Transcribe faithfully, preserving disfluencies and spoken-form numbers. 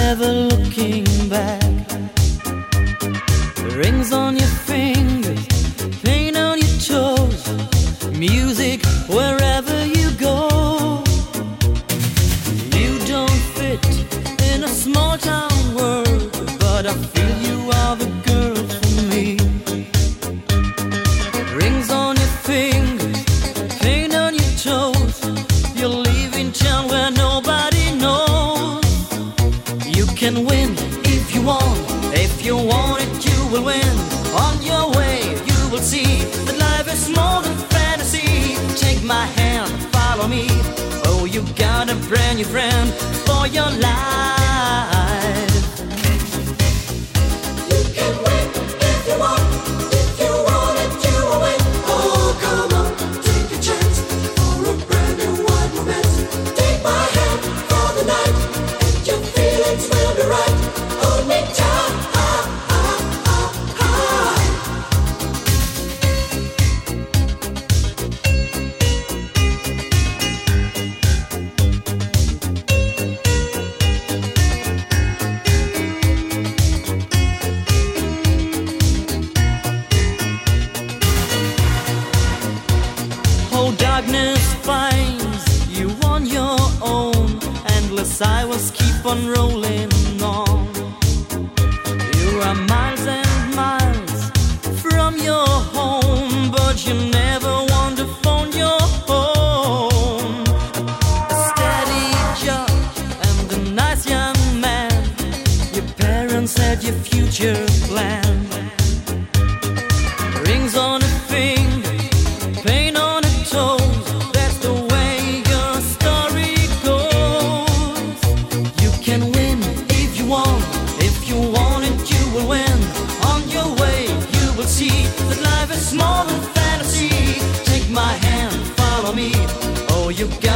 never looking back. Rings on your fingers, paint on your toes, music wherever you go. You don't fit in a small town world, but I feel you are the girl for me. Rings on your fingers, paint on your toes, you're leaving town where nobody knows. You can win if you want, if you want it you will win. On your way you will see that life is more than fantasy. Take my hand, follow me. Oh, you got a brand new friend for your life. You can win if you want, if you want it you will win. Oh, come on, take a chance for a brand new wide romance. Take my hand for the night, and your feelings will be right. Hold me tight. Oh, darkness finds you on your own. Endless highways keep on rolling on. You are miles and miles from your home, but you never want to phone your home. A steady job and a nice young man, your parents had your future planned. Rings on a finger, paint on a toes, that's the way your story goes. You can win if you want, if you want it you will win. On your way you will see that life is more than fantasy. Take my hand, follow me. Oh, you